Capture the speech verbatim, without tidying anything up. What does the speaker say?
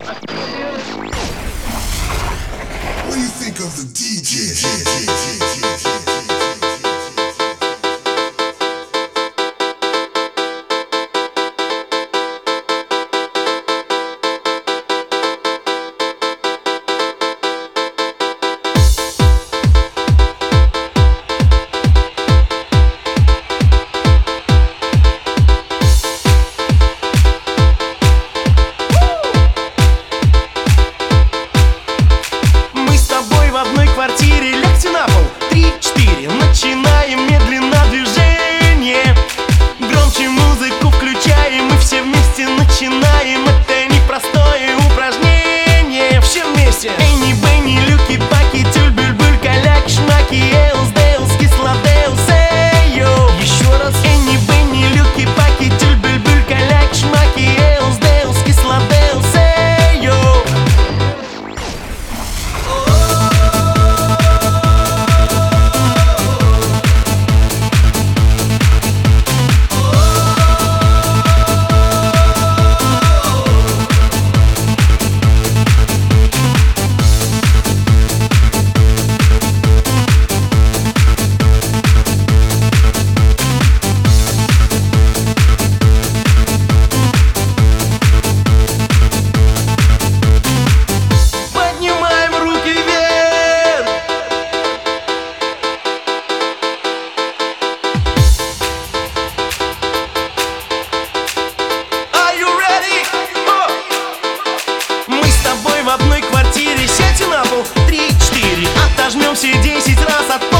What do you think of the ди джей? В одной квартире, лягте на пол. Три-четыре, начинаем медленно движение. Громче музыку включаем, и все вместе начинаем. Это непростое упражнение. Все вместе. Энни, Бенни, Люки, Паки, Тюль, Бюль-Бюль, Каляк, Шмаки, Эус, Деус, Кислодеус, эйо. Еще раз. Энни, Бенни, Люки, Паки, Тюль, Бюль-Бюль, Каляк, Шмаки, Эус, Деус, Кислодеус, эйо. В одной квартире, сядьте на пол. Три-четыре, отожмемся десять раз от